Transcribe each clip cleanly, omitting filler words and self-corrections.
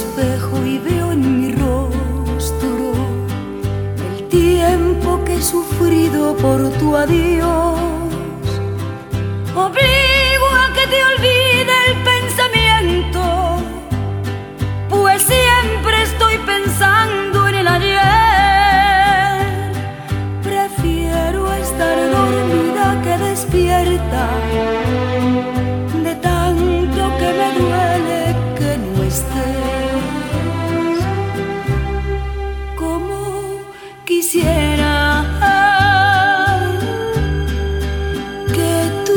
espejo y veo en mi rostro el tiempo que he sufrido por tu adiós. Obligo a que te olvide el pensamiento, pues siempre estoy pensando en el ayer. Prefiero estar dormida que despierta, de tanto que me duele que no estés. Como quisiera que tú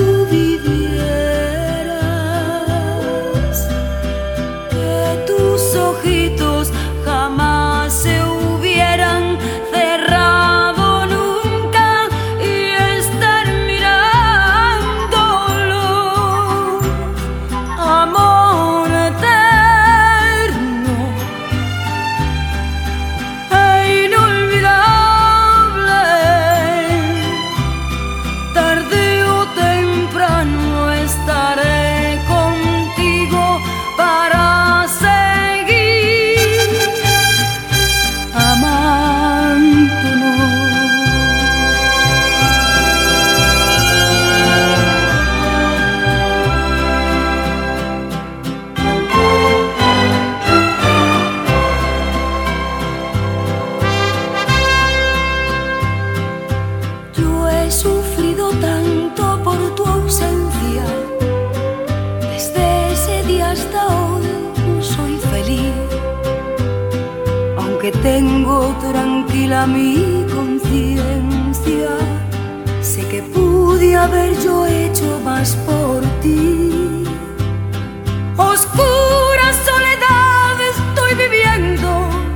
vivieras, que tus ojitos jamás se hubieran cerrado nunca y estar mirándolo. Amor eterno e inolvidable, tarde o temprano estaré contigo para seguir amándonos. Yo he sufrido tanto por tu ausencia, desde ese día hasta hoy no soy feliz. Aunque tengo tranquila mi conciencia, sé que pude haber yo hecho más por ti. Oscura soledad estoy viviendo,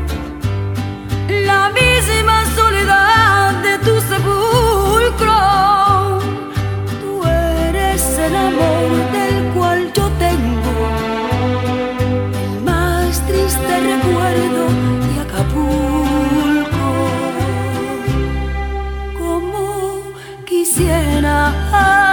la misma soledad de tu sepulcro. Tú eres el amor del cual yo tengo el más triste recuerdo de Acapulco. Como quisiera